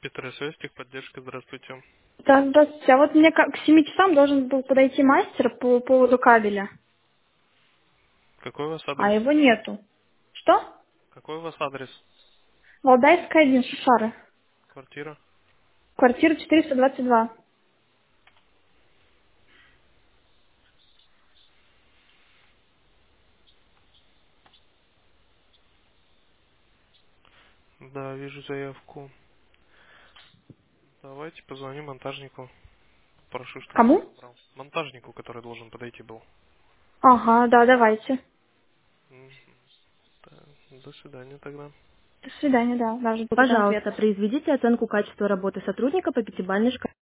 ПТРС, техподдержка, здравствуйте. Да, здравствуйте. А вот мне к 7 часам должен был подойти мастер по поводу кабеля, Какой у вас а адрес? его нету. Что? Какой у вас адрес? Валдайская, 1, Шишары. Квартира? Квартира 422. Да, вижу заявку. Давайте позвоню монтажнику. Прошу, чтобы он Кому? забрал. Монтажнику, который должен подойти был. Ага, да, давайте. Мгм. Так, до свидания тогда. До свидания, да, даже буду ответ. Пожалуйста, произведите оценку качества работы сотрудника по пятибалльной шкале.